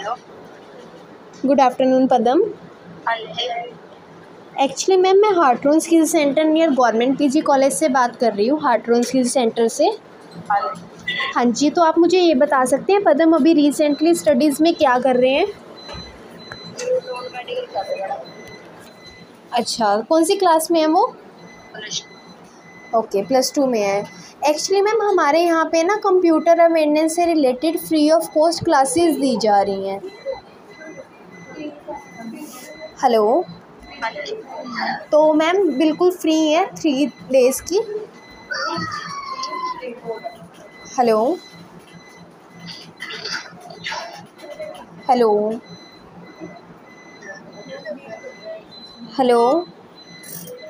Good afternoon पदम। हाँ जी। Actually ma'am मैं Hartron skill centre near government PG college से बात कर रही हूँ, हार्टरोन स्किल सेंटर से। हाँ जी। हाँ जी, तो आप मुझे ये बता सकते हैं पदम अभी रिसेंटली स्टडीज़ में क्या कर रहे हैं? नॉन मेडिकल कर रहे हैं। अच्छा, कौन सी क्लास में है वो? प्लस ओके, +2 में है। एक्चुअली मैम हमारे यहाँ पे ना कंप्यूटर अवेयरनेस से related free of cost classes दी जा रही हैं। हेलो। हाँ जी। तो मैम बिल्कुल फ्री है 3 डेज़ की। हेलो। हेलो। हेलो।